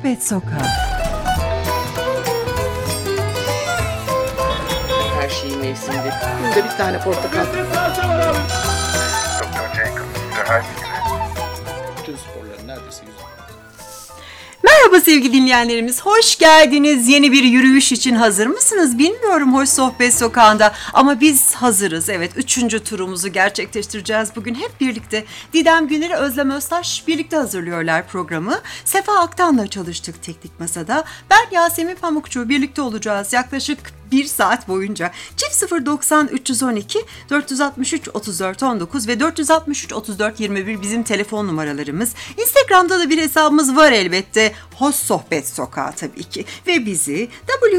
Sohbet Sokağı. Her şeyi mevsiminde. Günde bir tane portakal. Doktor Jekyll, Hyde gibi. Bütün sporların neredeyse %10. Merhaba sevgili dinleyenlerimiz, hoş geldiniz. Yeni bir yürüyüş için hazır mısınız? Bilmiyorum Hoş Sohbet Sokağı'nda ama biz hazırız. Evet, 3. turumuzu gerçekleştireceğiz bugün hep birlikte. Didem Güner, Özlem Öztaş birlikte hazırlıyorlar programı. Sefa Aktan'la çalıştık teknik masada. Ben Yasemin Pamukçu, birlikte olacağız yaklaşık 1 saat boyunca. Çift 090 312 463 34 19 ve 463 34 21 bizim telefon numaralarımız. Instagram'da da bir hesabımız var elbette. Hoş Sohbet Sokağı tabii ki. Ve bizi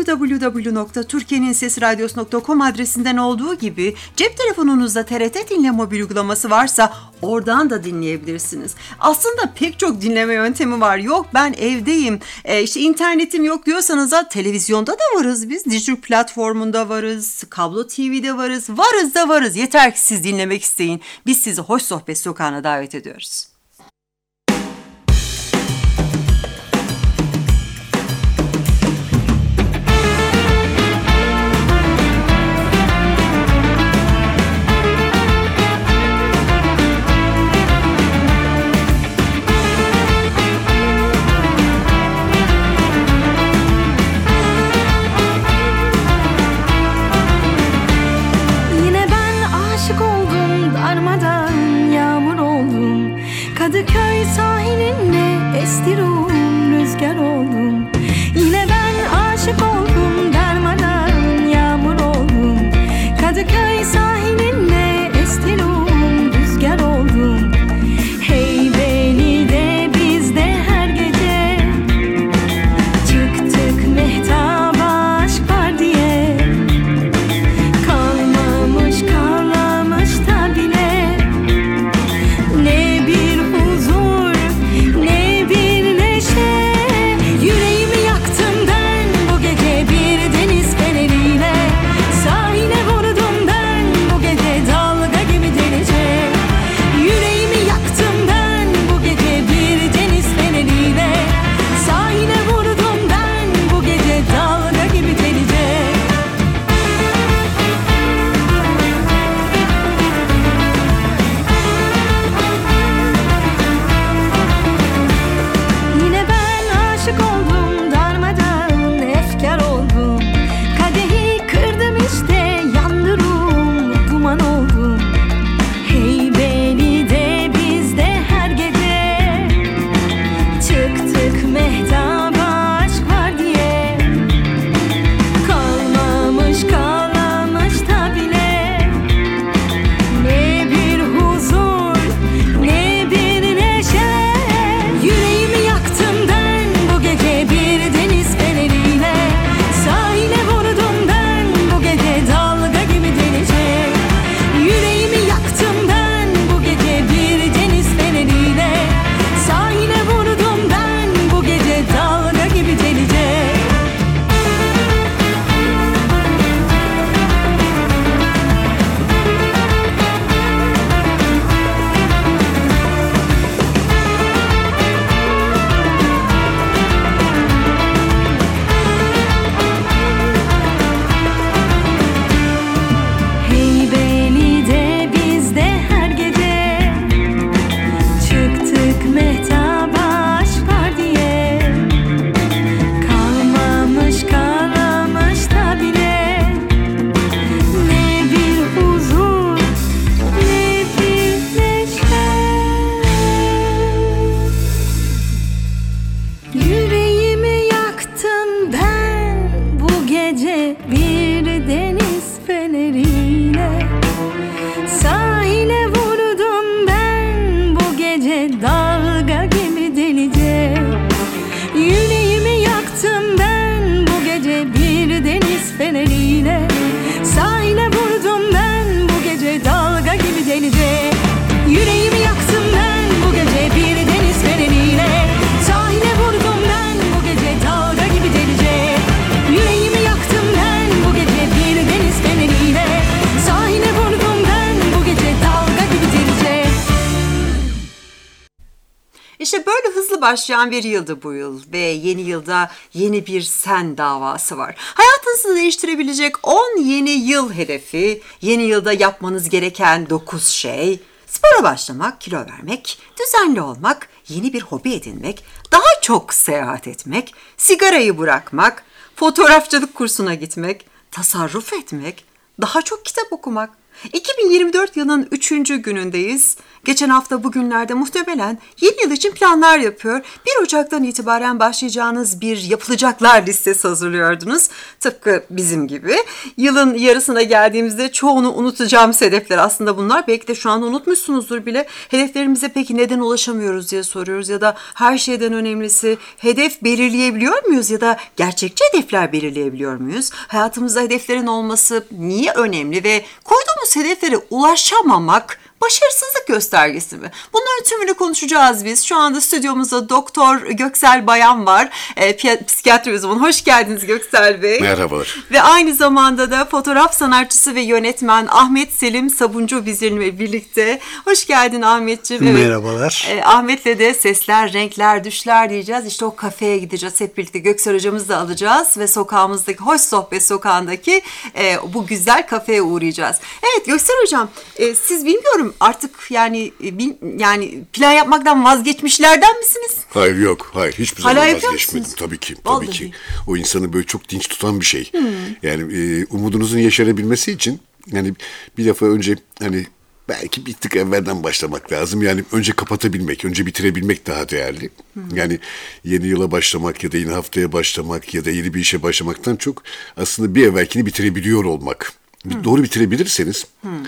www.turkiyeninsesiradyosu.com adresinden olduğu gibi cep telefonunuzda TRT Dinle mobil uygulaması varsa oradan da dinleyebilirsiniz. Aslında pek çok dinleme yöntemi var. Yok ben evdeyim, işte internetim yok diyorsanız da televizyonda da varız biz. Dijital platformunda varız, kablo TV'de varız, varız da varız. Yeter ki siz dinlemek isteyin. Biz sizi Hoş Sohbet Sokağı'na davet ediyoruz. Kadıköy sahilinde estirum rüzgar oldum. Yine ben aşık oldum, darmadan yağmur oldum. Kadıköy sahilinde estirum rüzgar oldum. Hey beni de biz de her gece çıktık mehtaba aşk var diye. Kalmamış kalmamış da bile ne bir huzur ne bir İşte böyle hızlı başlayan bir yıldı bu yıl ve yeni yılda yeni bir sen davası var. Hayatınızı değiştirebilecek 10 yeni yıl hedefi, yeni yılda yapmanız gereken 9 şey: spora başlamak, kilo vermek, düzenli olmak, yeni bir hobi edinmek, daha çok seyahat etmek, sigarayı bırakmak, fotoğrafçılık kursuna gitmek, tasarruf etmek, daha çok kitap okumak. 2024 yılının 3. günündeyiz. Geçen hafta bugünlerde muhtemelen yeni yıl için planlar yapıyor. 1 Ocak'tan itibaren başlayacağınız bir yapılacaklar listesi hazırlıyordunuz. Tıpkı bizim gibi. Yılın yarısına geldiğimizde çoğunu unutacağımız hedefler aslında bunlar. Belki de şu anda unutmuşsunuzdur bile. Hedeflerimize peki neden ulaşamıyoruz diye soruyoruz. Ya da her şeyden önemlisi, hedef belirleyebiliyor muyuz? Ya da gerçekçi hedefler belirleyebiliyor muyuz? Hayatımızda hedeflerin olması niye önemli ve koyduğumuz hedeflere ulaşamamak başarısızlık göstergesi mi? Bunların tümünü konuşacağız biz. Şu anda stüdyomuzda Doktor Göksel Bayan var. Psikiyatri uzmanı. Hoş geldiniz Göksel Bey. Merhabalar. Ve aynı zamanda da fotoğraf sanatçısı ve yönetmen Ahmet Selim Sabuncu bizimle birlikte. Hoş geldin Ahmetciğim. Evet. Merhabalar. Ahmet'le de sesler, renkler, düşler diyeceğiz. İşte o kafeye gideceğiz. Hep birlikte Göksel hocamızı da alacağız ve sokağımızdaki Hoş Sohbet Sokağı'ndaki bu güzel kafeye uğrayacağız. Evet Göksel hocam, siz bilmiyorum artık yani plan yapmaktan vazgeçmişlerden misiniz? Hayır yok. Hayır hiçbir Hala zaman yapıyor vazgeçmedim. musunuz? Tabii ki. Vallahi. Tabii ki. O insanı böyle çok dinç tutan bir şey. Yani umudunuzun yaşanabilmesi için yani bir defa önce hani belki bir tık evvelden başlamak lazım. Yani önce kapatabilmek, önce bitirebilmek daha değerli. Yani yeni yıla başlamak ya da yeni haftaya başlamak ya da yeni bir işe başlamaktan çok aslında bir evvelkini bitirebiliyor olmak. Doğru bitirebilirseniz,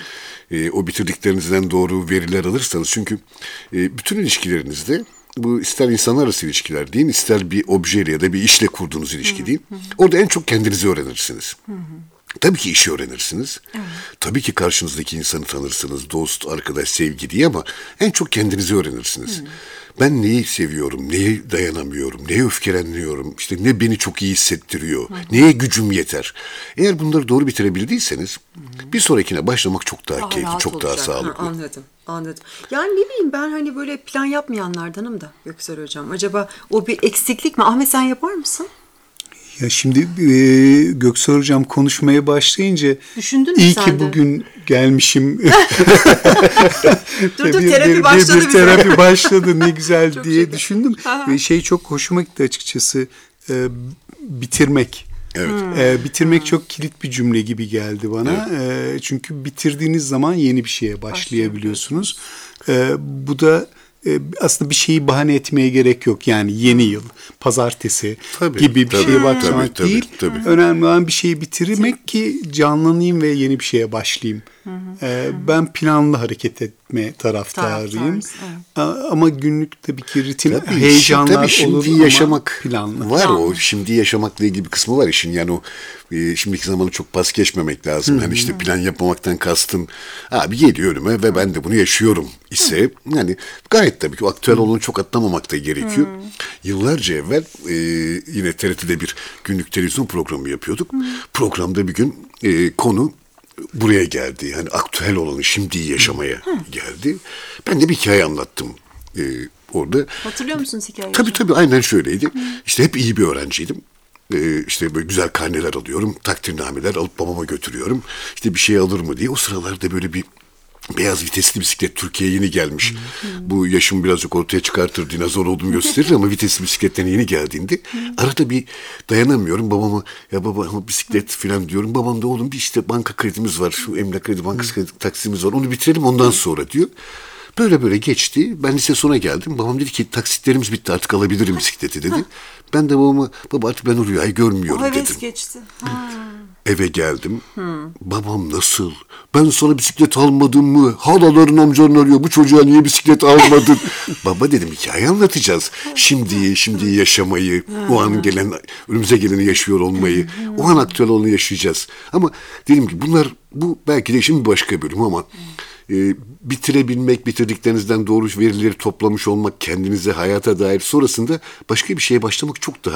o bitirdiklerinizden doğru veriler alırsanız, çünkü bütün ilişkilerinizde, bu ister insanlar arası ilişkiler deyin, ister bir objeyle ya da bir işle kurduğunuz ilişki deyin, orada en çok kendinizi öğrenirsiniz. Tabii ki işi öğrenirsiniz. Evet. Tabii ki karşınızdaki insanı tanırsınız. Dost, arkadaş, sevgi diye, ama en çok kendinizi öğrenirsiniz. Ben neyi seviyorum, neye dayanamıyorum, neye öfkeleniyorum, işte ne beni çok iyi hissettiriyor, neye gücüm yeter. Eğer bunları doğru bitirebildiyseniz bir sonrakine başlamak çok daha keyifli, çok olacak. daha sağlıklı. Anladım. Yani ne bileyim, ben hani böyle plan yapmayanlardanım da Göksel hocam. Acaba o bir eksiklik mi? Ahmet, sen yapar mısın? Ya şimdi Göksel hocam konuşmaya başlayınca düşündün mü iyi sen ki de? Bugün gelmişim. dur terapi başladı bir terapi başladı, ne güzel diye düşündüm. Aha. Ve çok hoşuma gitti açıkçası, bitirmek. Evet. Bitirmek çok kilit bir cümle gibi geldi bana. Evet. Çünkü bitirdiğiniz zaman yeni bir şeye başlayabiliyorsunuz. Bu da aslında bir şeyi bahane etmeye gerek yok. Yani yeni yıl, pazartesi gibi bir şeye bakmak değil. Tabii. Önemli olan bir şeyi bitirmek ki canlanayım ve yeni bir şeye başlayayım. Ben planlı hareket etme taraftarıyım. Ama günlük tabii ki ritim, heyecanlar tabii şimdi olur yaşamak ama planlı. Var o şimdi yaşamakla ilgili bir kısmı var işin. Yani o şimdiki zamanı çok pas geçmemek lazım. Hani işte plan yapmamaktan kastım, abi geliyor önüme ve ben de bunu yaşıyorum ise yani gayet tabii ki o aktüel olanı çok atlamamak da gerekiyor. Yıllarca evvel yine TRT'de bir günlük televizyon programı yapıyorduk. Programda bir gün konu buraya geldi. Yani aktüel olanı şimdiyi yaşamaya geldi. Ben de bir hikaye anlattım orada. Hatırlıyor musunuz hikayeyi? Tabii aynen şöyleydi. İşte hep iyi bir öğrenciydim. İşte böyle güzel karneler alıyorum. Takdirnameler alıp babama götürüyorum. İşte bir şey alır mı diye. O sıralarda böyle bir beyaz vitesli bisiklet Türkiye'ye yeni gelmiş. Bu yaşımı birazcık ortaya çıkartır, dinozor olduğumu gösterir ama vitesli bisikletten yeni geldiğinde arada bir dayanamıyorum. Babama, ya baba ama bisiklet falan diyorum. Babam da oğlum bir işte banka kredimiz var. Şu Emlak Kredi Bankası kredi taksimiz var. Onu bitirelim ondan sonra diyor. Böyle geçti. Ben lise sona geldim. Babam dedi ki taksitlerimiz bitti, artık alabilirim bisikleti dedi. Ben de babama, baba artık ben o rüyayı görmüyorum dedim. O heves geçti. Eve geldim. Babam nasıl? Ben sana bisiklet almadım mı? Halaların amcanın arıyor. Bu çocuğa niye bisiklet almadın? Baba dedim, hikaye anlatacağız. Şimdi yaşamayı, o an önümüze geleni yaşıyor olmayı, o an aktüel olanı yaşayacağız. Ama dedim ki bu belki de işin bir başka bölümü ama bitirebilmek, bitirdiklerinizden doğru verileri toplamış olmak, kendinize, hayata dair, sonrasında başka bir şeye başlamak çok daha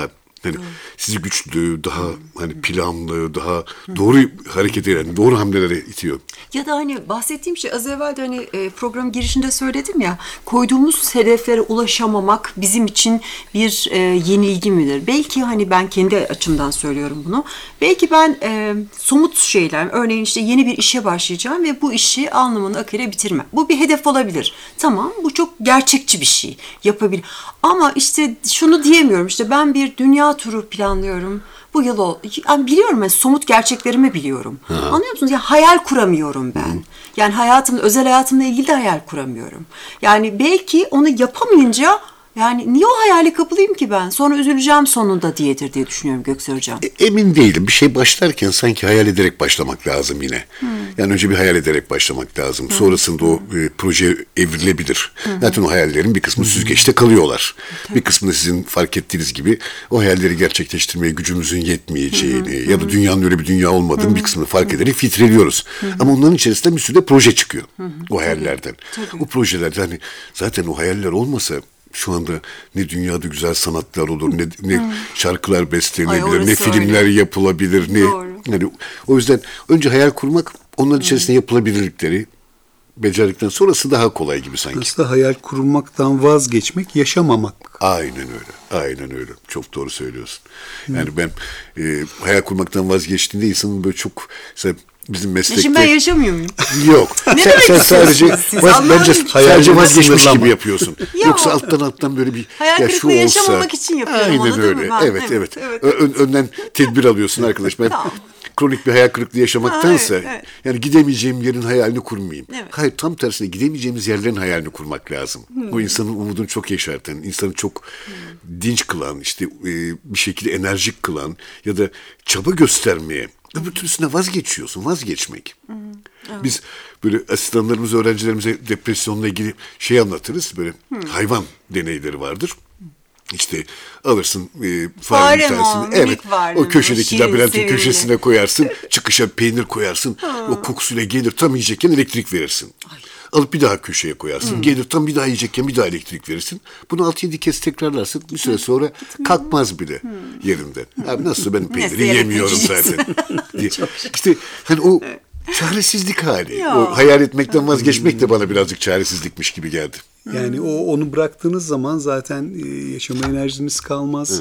Hani sizi güçlü, daha hani planlı, daha doğru hareket eden, doğru hamlelere itiyor. Ya da hani bahsettiğim şey az evvel de hani program girişinde söyledim ya, koyduğumuz hedeflere ulaşamamak bizim için bir yenilgi midir? Belki hani ben kendi açımdan söylüyorum bunu. Belki ben somut şeyler, örneğin işte yeni bir işe başlayacağım ve bu işi alnımın akıyla bitirmem. Bu bir hedef olabilir. Tamam, bu çok gerçekçi bir şey. Yapabilir. Ama işte şunu diyemiyorum, işte ben bir dünya turu planlıyorum. Bu yıl yani biliyorum, ben somut gerçeklerimi biliyorum. Anlıyor musunuz? Ya hayal kuramıyorum ben. Yani özel hayatımla ilgili de hayal kuramıyorum. Yani belki onu yapamayınca, yani niye o hayale kapılayım ki ben? Sonra üzüleceğim sonunda diye düşünüyorum Göksel Hocam. Emin değilim. Bir şey başlarken sanki hayal ederek başlamak lazım yine. Yani önce bir hayal ederek başlamak lazım. Sonrasında o proje evrilebilir. Zaten o hayallerin bir kısmı süzgeçte kalıyorlar. Bir kısmı da sizin fark ettiğiniz gibi o hayalleri gerçekleştirmeye gücümüzün yetmeyeceğini ya da dünyanın öyle bir dünya olmadığını bir kısmını fark ederek filtreliyoruz. Ama onların içerisinde bir sürü de proje çıkıyor o hayallerden. Tabii. O projelerde hani zaten o hayaller olmasa şu anda ne dünyada güzel sanatlar olur, ne şarkılar bestelenebilir, orası ne filmler öyle. yapılabilir, ne yani o yüzden önce hayal kurmak, onların içerisinde yapılabilirlikleri becerdikten sonrası daha kolay gibi sanki. Aslında hayal kurmaktan vazgeçmek, yaşamamak. Aynen öyle. Aynen öyle. Çok doğru söylüyorsun. Yani ben hayal kurmaktan vazgeçtiğinde insanın böyle çok mesela bizim meslekte... Şimdi ben yaşamıyor muyum? Yok. sen sadece siz? bence sadece vazgeçmiş sınırlama. gibi yapıyorsun. Ya, Yoksa alttan böyle bir hayal ya kırıklığı şu olsa. yaşamamak için yapıyorum, Aynen anladın öyle. mı ben? Evet. Evet. Önden tedbir alıyorsun arkadaş. Ben Tamam. kronik bir hayal kırıklığı yaşamaktansa Evet. yani gidemeyeceğim yerin hayalini kurmayayım. Evet. Hayır, tam tersine gidemeyeceğimiz yerlerin hayalini kurmak lazım. O insanın umudunu çok yeşerten, insanı çok dinç kılan, işte bir şekilde enerjik kılan ya da çaba göstermeye. Öbür türlüsüne vazgeçmek. Biz böyle asistanlarımız, öğrencilerimize depresyonla ilgili şey anlatırız. Böyle hayvan deneyleri vardır. İşte alırsın farenin bir Fare mi o? tanesini. Evet. Minik fare O mi? köşedeki Şirin, labirentin sevimli. köşesine koyarsın. Çıkışa peynir koyarsın. O kokusuyla gelir, tam yiyecekken elektrik verirsin. Alıp bir daha köşeye koyarsın. Gelir, tam bir daha yiyecekken bir daha elektrik verirsin. Bunu 6-7 kez tekrarlarsın. Bir süre sonra kalkmaz bile yerinden. Abi nasıl, ben peyniri Neyse, yemiyorum zaten. diye. İşte hani o çaresizlik hali. Ya. O hayal etmekten vazgeçmek de bana birazcık çaresizlikmiş gibi geldi. Yani onu bıraktığınız zaman zaten yaşama enerjiniz kalmaz.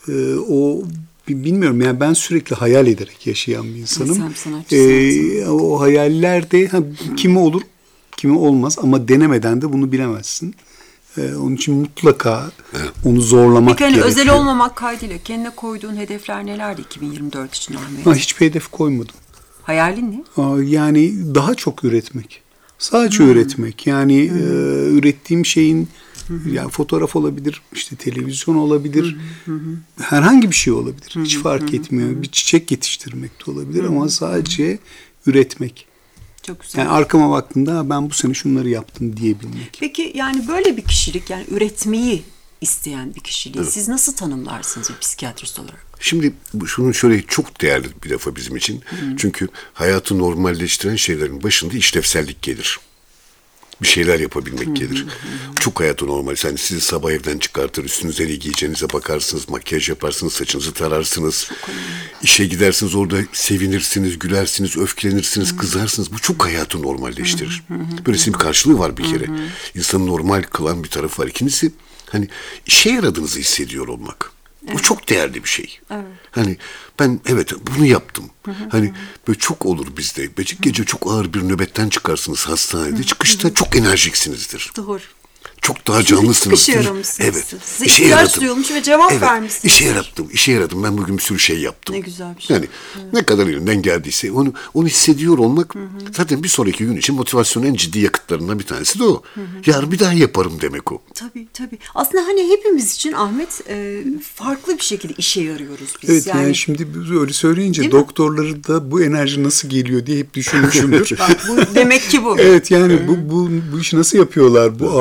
Bilmiyorum, yani ben sürekli hayal ederek yaşayan bir insanım. Sen sanatçısın. O hayaller de kimi olur, kimi olmaz ama denemeden de bunu bilemezsin. Onun için mutlaka onu zorlamak Peki hani gerekiyor. özel olmamak kaydıyla kendine koyduğun hedefler nelerdi 2024 için Ahmet? Hiçbir hedef koymadım. Hayalin ne? Yani daha çok üretmek. Sadece üretmek. Yani ürettiğim şeyin yani fotoğraf olabilir, işte televizyon olabilir. Herhangi bir şey olabilir. Hiç fark etmiyor. Bir çiçek yetiştirmek de olabilir ama sadece üretmek. Çok güzel. Yani arkama baktığımda ben bu sene şunları yaptım diyebilmek. Peki yani böyle bir kişilik, yani üretmeyi isteyen bir kişiliği siz nasıl tanımlarsınız bir psikiyatrist olarak? Şimdi şunun şöyle çok değerli bir defa bizim için. Çünkü hayatı normalleştiren şeylerin başında işlevsellik gelir. Bir şeyler yapabilmek gelir. Çok hayatı normal. Yani sizi sabah evden çıkartır, üstünüze ne giyeceğinize bakarsınız, makyaj yaparsınız, saçınızı tararsınız. İşe gidersiniz, orada sevinirsiniz, gülersiniz, öfkelenirsiniz, kızarsınız. Bu çok hayatı normalleştirir. Böylesinin bir karşılığı var bir kere. İnsanı normal kılan bir tarafı var. İkincisi, hani işe yaradığınızı hissediyor olmak. Bu çok değerli bir şey. Hani ben bunu yaptım. Hani böyle çok olur bizde. Gece çok ağır bir nöbetten çıkarsınız hastanede. Çıkışta çok enerjiksinizdir. Doğru. Çok daha canlısınız. İşe yaramışsınız. Evet. Size ihtiyaç duyulmuş ve cevap vermişsiniz. İşe yaradım. Ben bugün bir sürü şey yaptım. Ne güzel bir şey. Yani ne kadar elimden geldiyse onu hissediyor olmak zaten bir sonraki gün için motivasyonun en ciddi yakıtlarından bir tanesi de o. Yarın bir daha yaparım demek o. Tabii. Aslında hani hepimiz için Ahmet farklı bir şekilde işe yarıyoruz biz. Evet, yani şimdi öyle söyleyince doktorları da bu enerji nasıl geliyor diye hep düşünmüşümdür. Bak, bu demek ki bu. Evet, yani bu işi nasıl yapıyorlar? Bu ağır yükü nasıl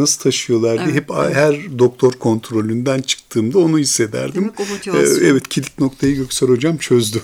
nasıl taşıyorlar diye hep her doktor kontrolünden çıktığımda onu hissederdim. Demek o motivasyon. Evet, kilit noktayı Göksel Hocam çözdü.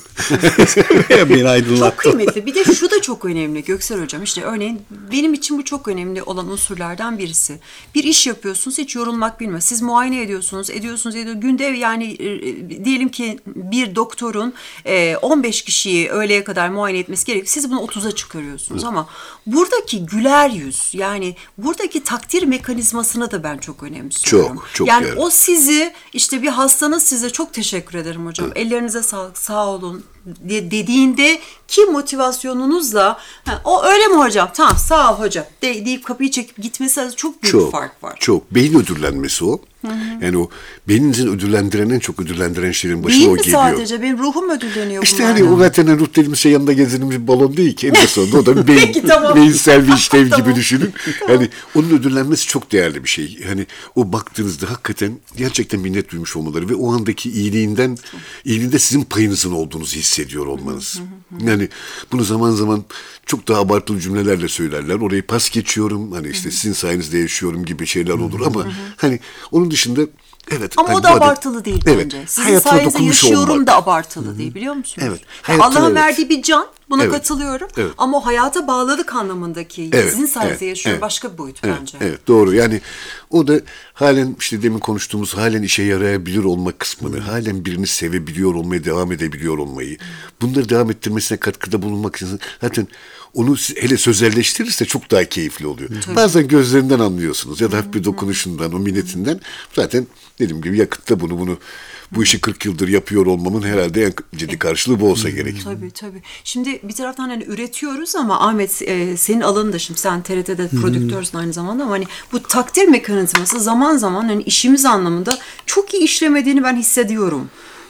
Beni aydınlattı. Çok kıymetli. Bir de şu da çok önemli Göksel Hocam. İşte örneğin benim için bu çok önemli olan unsurlardan birisi. Bir iş yapıyorsunuz, hiç yorulmak bilmez. Siz muayene ediyorsunuz. Günde yani diyelim ki bir doktorun 15 kişiyi öğleye kadar muayene etmesi gerekiyor. Siz bunu 30'a çıkarıyorsunuz ama buradaki güler yüz, yani buradaki takdir mekanizmasını da ben çok önemsiyorum. Çok yani değerli. o sizi, işte bir hastanız size çok teşekkür ederim hocam. Ellerinize sağlık, sağ olun dediğinde ki motivasyonunuzla o öyle mi hocam? Tamam, sağ ol hocam deyip kapıyı çekip gitmesi arasında çok büyük bir fark var. Çok. Beyin ödüllenmesi o. Yani o beyninizin ödüllendiren, en çok ödüllendiren şeylerin başına Değil o mi geliyor. sadece? Benim ruhum ödülleniyor İşte bunlardan. hani o zaten ruh dediğimiz şey yanında gezdiğimiz bir balon değil ki. En sonunda o da bir Peki, tamam. beyinsel bir işlev Tamam. gibi düşünün. Yani onun ödüllenmesi çok değerli bir şey. Hani o baktığınızda hakikaten gerçekten minnet duymuş olmaları ve o andaki iyiliğinde sizin payınızın olduğunuzu hissediyor olmanız. Yani bunu zaman zaman çok daha abartılı cümlelerle söylerler. Orayı pas geçiyorum. Hani işte sizin sayenizde yaşıyorum gibi şeyler olur ama hani onun dışında evet. Ama hani o da bu adam- abartılı değil Evet. bence. Sizin Hayatına sayenizde dokunmuş yaşıyorum olmak. da abartılı değil, biliyor musunuz? Evet. Yani Hayatına, Allah'ın evet. verdiği bir can, buna Evet. katılıyorum. Evet. Ama o hayata bağlılık anlamındaki Evet, sizin sayenizde evet, yaşıyorum evet. başka bir boyut Evet, bence. evet, doğru. Yani o da halen işte demin konuştuğumuz halen işe yarayabilir olma kısmını, halen birini sevebiliyor olmayı, devam edebiliyor olmayı, bunları devam ettirmesine katkıda bulunmak için zaten onu hele sözelleştirirse çok daha keyifli oluyor. Bazen gözlerinden anlıyorsunuz ya da hafif bir dokunuşundan, o minnetinden. Zaten dediğim gibi yakıtta bu işi 40 yıldır yapıyor olmamın herhalde en ciddi karşılığı bu olsa gerek. Tabii. Şimdi bir taraftan hani üretiyoruz ama Ahmet, senin alanın da, şimdi sen TRT'de prodüktörsün aynı zamanda, ama hani bu takdir mekanizması zaman zaman hani işimiz anlamında çok iyi işlemediğini ben hissediyorum.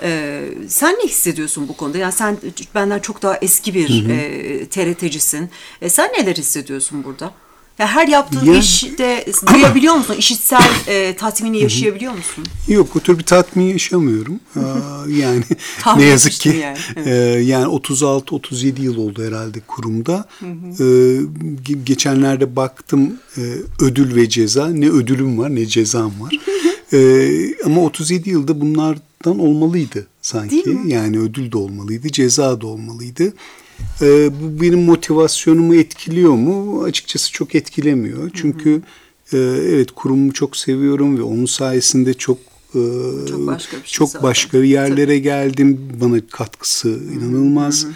Sen ne hissediyorsun bu konuda? Yani sen benden çok daha eski bir TRT'cisin. Sen neler hissediyorsun burada? Ya her yaptığın işte duyabiliyor musun? İşitsel tatmini yaşayabiliyor musun? Yok, o tür bir tatmin yaşamıyorum. Yani Tahmin ne yazık ki etmiştim yani. yani 36-37 yıl oldu herhalde kurumda. Geçenlerde baktım, ödül ve ceza. Ne ödülüm var ne cezam var. Ama 37 yılda bunlardan olmalıydı sanki. Yani ödül de olmalıydı, ceza da olmalıydı. Bu benim motivasyonumu etkiliyor mu? Açıkçası çok etkilemiyor. Çünkü evet, kurumu çok seviyorum ve onun sayesinde çok başka bir şey çok zaten. başka yerlere geldim. Bana katkısı inanılmaz.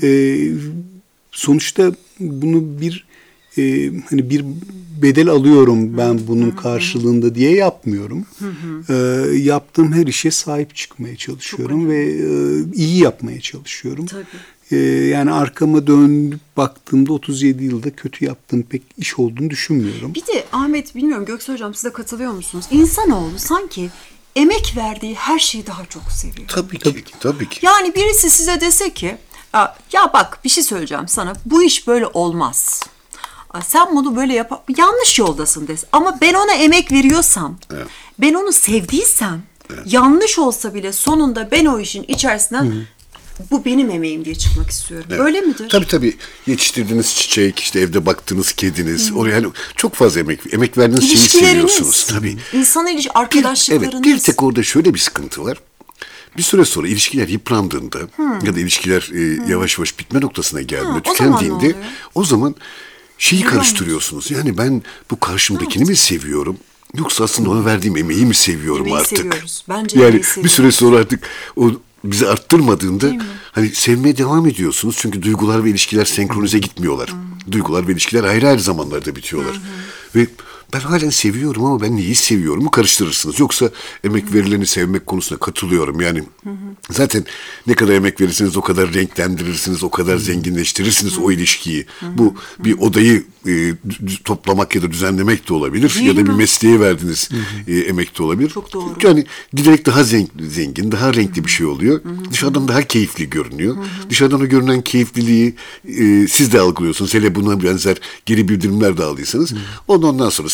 Sonuçta bunu hani bir bedel alıyorum ben bunun karşılığında diye yapmıyorum. Yaptığım her işe sahip çıkmaya çalışıyorum ve iyi yapmaya çalışıyorum. Tabii. Yani arkama dönüp baktığımda 37 yılda kötü yaptığım pek iş olduğunu düşünmüyorum. Bir de Ahmet, bilmiyorum Göksel Hocam, siz de katılıyor musunuz? İnsanoğlu sanki emek verdiği her şeyi daha çok seviyor. Tabii ki. Yani birisi size dese ki ya bak bir şey söyleyeceğim sana, bu iş böyle olmaz. Sen bunu böyle yanlış yoldasın desin. Ama ben ona emek veriyorsam, ben onu sevdiysem, yanlış olsa bile sonunda ben o işin içerisinden bu benim emeğim diye çıkmak istiyorum. Evet. Öyle midir? Tabii. Yetiştirdiğiniz çiçek, işte evde baktığınız kediniz, oraya yani çok fazla emek verdiğiniz şeyi seviyorsunuz. Tabii. İnsan ilişki, arkadaşlıklarınız. Bir tek orada şöyle bir sıkıntı var. Bir süre sonra ilişkiler yıprandığında ya da ilişkiler yavaş yavaş bitme noktasına geldiğinde, o zaman ne tükendiğinde oluyor? o zaman şeyi karıştırıyorsunuz. Yani ben bu karşımdakini mi seviyorum? Yoksa aslında ona verdiğim emeği mi seviyorum Emeği artık? seviyoruz. Bence yani emeği bir seviyoruz. süre sonra artık o bizi arttırmadığında hani sevmeye devam ediyorsunuz. Çünkü duygular ve ilişkiler senkronize gitmiyorlar. Duygular ve ilişkiler ayrı ayrı zamanlarda bitiyorlar. Ve ben halen seviyorum ama ben neyi seviyorumu karıştırırsınız. Yoksa emek verileni sevmek konusunda katılıyorum. Yani zaten ne kadar emek verirseniz o kadar renklendirirsiniz, o kadar zenginleştirirsiniz o ilişkiyi. Bu bir odayı toplamak ya da düzenlemek de olabilir. Değil ya da bir mi? mesleğe verdiğiniz emek de olabilir. Çok doğru. Çünkü hani giderek daha zengin, daha renkli bir şey oluyor. Dışarıdan daha keyifli görünüyor. Dışarıdan o görünen keyifliliği siz de algılıyorsunuz. Hele buna benzer geri bildirimler de aldıysanız ondan sonrasında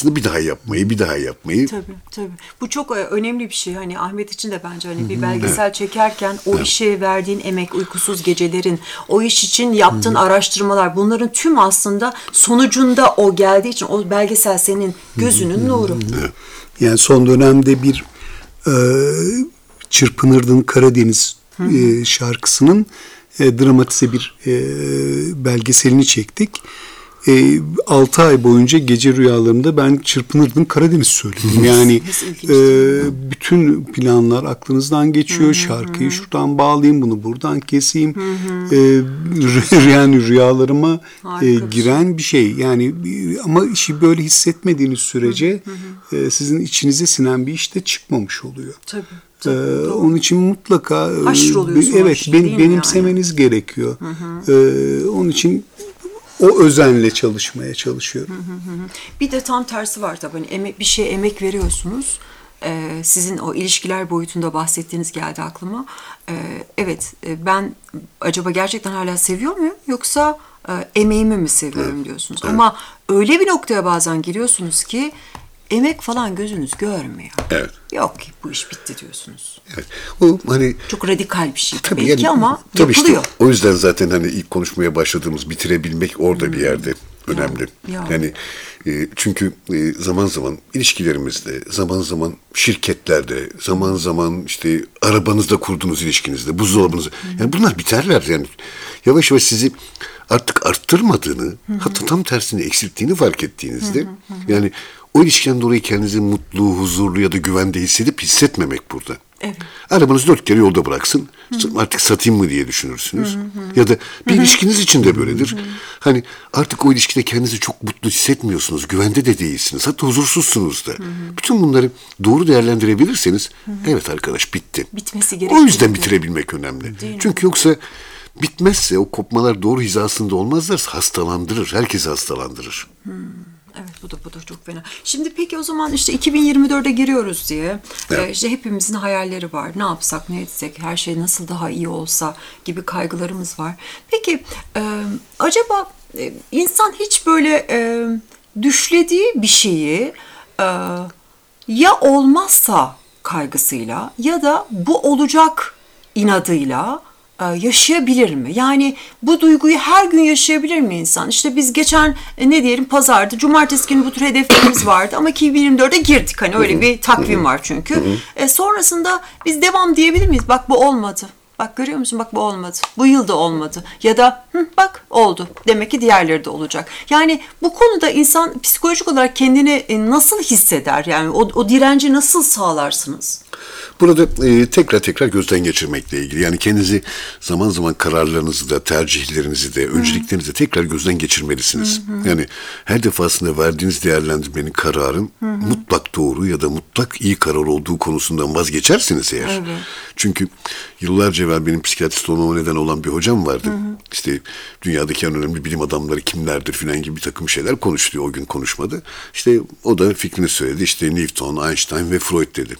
sonrasında bir daha yapmayı, bir daha yapmayı. Tabii. Bu çok önemli bir şey. Hani Ahmet için de bence hani bir belgesel çekerken o işe verdiğin emek, uykusuz gecelerin, o iş için yaptığın araştırmalar, bunların tüm aslında sonucunda o geldiği için o belgesel senin gözünün nuru. Yani son dönemde bir Çırpınırdın Karadeniz şarkısının dramatize bir belgeselini çektik. 6 ay boyunca gece rüyalarımda ben Çırpınırdın Karadeniz söyledim. Yani bütün planlar aklınızdan geçiyor. Şarkıyı şuradan bağlayayım, bunu buradan keseyim. Yani rüyalarıma giren bir şey. Yani ama işi böyle hissetmediğiniz sürece sizin içinize sinen bir iş de çıkmamış oluyor. Tabii. Onun için mutlaka evet benimsemeniz gerekiyor. Onun için o özenle çalışmaya çalışıyorum. Bir de tam tersi var tabii. Hani bir şeye emek veriyorsunuz. Sizin o ilişkiler boyutunda bahsettiğiniz geldi aklıma. Evet, ben acaba gerçekten hala seviyor muyum? Yoksa emeğimi mi seviyorum diyorsunuz. Evet. Ama öyle bir noktaya bazen giriyorsunuz ki emek falan gözünüz görmüyor. Evet. Yok ki bu iş bitti diyorsunuz. Evet. O hani çok radikal bir şey tabii belki yani, ama tabii yapılıyor. Işte, o yüzden zaten hani ilk konuşmaya başladığımız bitirebilmek orada bir yerde önemli. Yani çünkü zaman zaman ilişkilerimizde, zaman zaman şirketlerde, zaman zaman işte arabanızda kurduğunuz ilişkinizde, buzdolabınızda. Yani bunlar biterler yani. Yavaş yavaş sizi artık arttırmadığını, hatta tam tersini eksilttiğini fark ettiğinizde yani o ilişkiden dolayı kendinizi mutlu, huzurlu ya da güvende hissetmemek burada. Evet. Arabanızı 4 kere yolda bıraksın. Artık satayım mı diye düşünürsünüz. Ya da bir ilişkiniz için de böyledir. Hani artık o ilişkide kendinizi çok mutlu hissetmiyorsunuz. Güvende de değilsiniz. Hatta huzursuzsunuz da. Bütün bunları doğru değerlendirebilirseniz evet arkadaş bitti. Bitmesi gerekiyor. O yüzden bitirebilmek önemli. Çünkü yoksa bitmezse o kopmalar doğru hizasında olmazlarsa hastalandırır. Herkesi hastalandırır. Evet bu da çok fena. Şimdi peki o zaman işte 2024'e giriyoruz diye işte hepimizin hayalleri var. Ne yapsak, ne etsek, her şey nasıl daha iyi olsa gibi kaygılarımız var. Peki acaba insan hiç böyle düşlediği bir şeyi ya olmazsa kaygısıyla ya da bu olacak inadıyla yaşayabilir mi? Yani bu duyguyu her gün yaşayabilir mi insan? İşte biz geçen ne diyelim pazarda, cumartesi günü bu tür hedeflerimiz vardı ama 2024'e girdik. Hani öyle bir takvim var çünkü. Sonrasında biz devam diyebilir miyiz? Bak bu olmadı. Bak görüyor musun? Bak bu olmadı. Bu yıl da olmadı. Ya da bak oldu. Demek ki diğerleri de olacak. Yani bu konuda insan psikolojik olarak kendini nasıl hisseder? Yani o direnci nasıl sağlarsınız? Burada tekrar gözden geçirmekle ilgili. Yani kendinizi zaman zaman kararlarınızı da, tercihlerinizi de, önceliklerinizi de tekrar gözden geçirmelisiniz. Yani her defasında verdiğiniz değerlendirmenin kararın mutlak doğru ya da mutlak iyi karar olduğu konusundan vazgeçersiniz eğer. Evet. Çünkü yıllarca evvel benim psikiyatrist olmama neden olan bir hocam vardı. İşte dünyadaki en önemli bilim adamları kimlerdir filan gibi bir takım şeyler konuştu. O gün konuşmadı. İşte o da fikrini söyledi. İşte Newton, Einstein ve Freud dedi.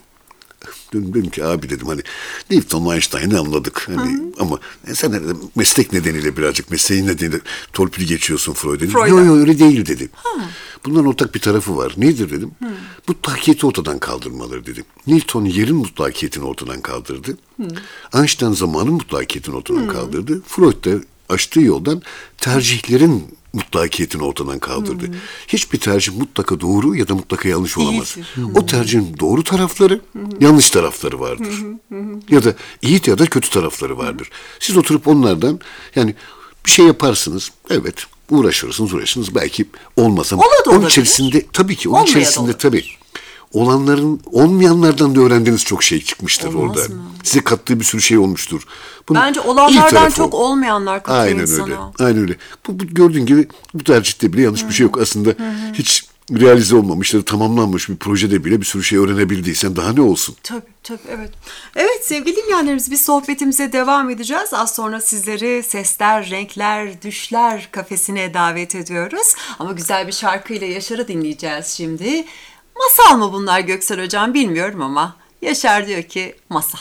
Dedim ki abi dedim hani Newton, Einstein'ı anladık. Hani, ama sen meslek nedeniyle birazcık mesleğin nedeniyle torpil geçiyorsun Freud'a. Yok öyle değil dedim. Bunların ortak bir tarafı var. Nedir dedim. Mutlakiyeti ortadan kaldırmaları dedim. Newton yerin mutlakiyetini ortadan kaldırdı. Einstein zamanın mutlakiyetini ortadan kaldırdı. Freud da açtığı yoldan tercihlerin mutlakiyetini ortadan kaldırdı. Hiçbir tercih mutlaka doğru ya da mutlaka yanlış olamaz. O tercihin doğru tarafları, yanlış tarafları vardır. Ya da iyi ya da kötü tarafları vardır. Siz oturup onlardan yani bir şey yaparsınız. Evet, uğraşırsınız. Belki olmasa. Onun içerisinde tabii ki onun içerisinde tabii. Olmayanlardan da öğrendiğiniz çok şey çıkmıştır orada. Size kattığı bir sürü şey olmuştur. Bunun bence olanlardan çok olmayanlar katıyor insana. Aynen öyle. Bu gördüğün gibi bu tercihte bile yanlış bir şey yok. Aslında hiç realize olmamış ya da tamamlanmış bir projede bile bir sürü şey öğrenebildiysen daha ne olsun? Tabii evet. Evet sevgili dinleyenlerimiz biz sohbetimize devam edeceğiz. Az sonra sizleri sesler, renkler, düşler kafesine davet ediyoruz. Ama güzel bir şarkıyla Yaşar'ı dinleyeceğiz şimdi. Masal mı bunlar Göksel Hocam bilmiyorum ama Yaşar diyor ki masal.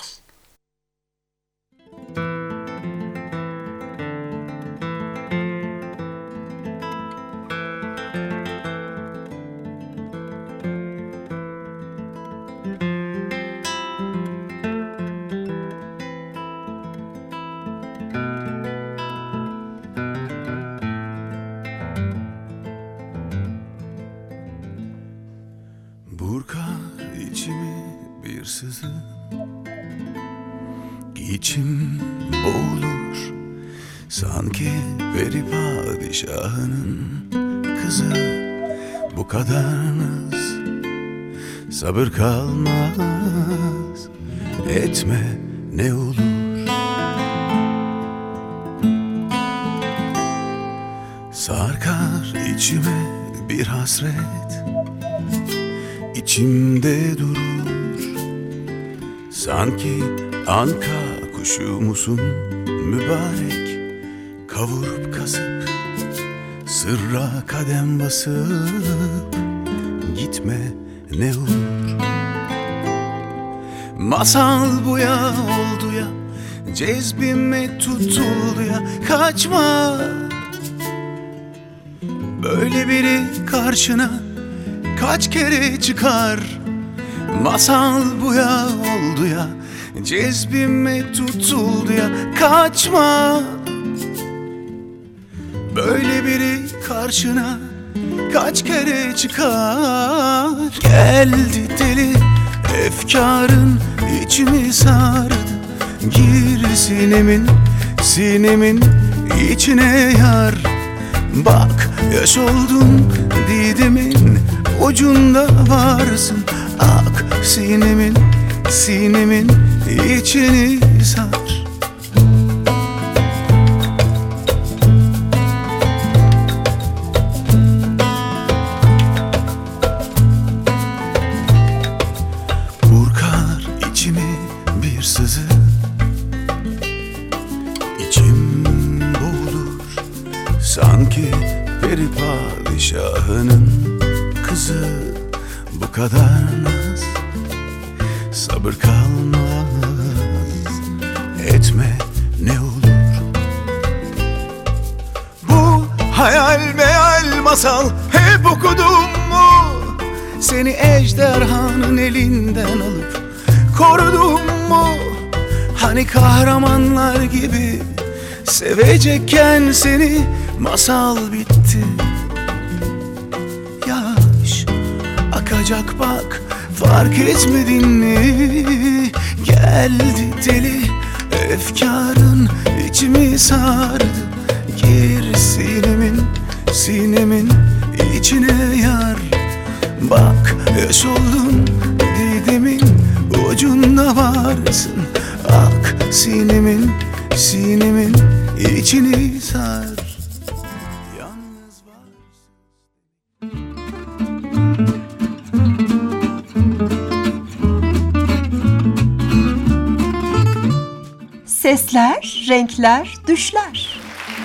bir sızı, içim boğulur. Sanki peri padişahının kızı. Bu kadar naz, sabır kalmaz. Etme ne olur. Sarkar içime bir hasret, içimde durur. Sanki anka kuşu musun mübarek, kavurup kasıp sırra kadem basıp gitme ne olur. Masal bu ya oldu ya, cezbime tutuldu ya, kaçma. Böyle biri karşına kaç kere çıkar. Masal bu ya oldu ya, cezbime tutuldu ya, kaçma. Böyle biri karşına kaç kere çıkar. Geldi deli efkarın, içimi sardı. Gir sinemin içine yar. Bak yaş oldum didemin ucunda varsın. Ak sinemin içini sar. Burkar içimi bir sızı, içim boğulur. Sanki peri padişahının kızı. Bu kadar naz, sabır kalmaz. Etme ne olur. Bu hayal meyal masal hep okudum mu? Seni ejderhanın elinden alıp korudum mu? Hani kahramanlar gibi sevecekken seni, masal bitti. Yaş akacak bak, fark etmedin mi? Geldi deli efkarın, içimi sardı. Gir sinemin içine yar. Bak yaş oldum didemin ucunda varsın. Ak sinemin içini sar. Yalnız varsın. Sesler, renkler, düşler.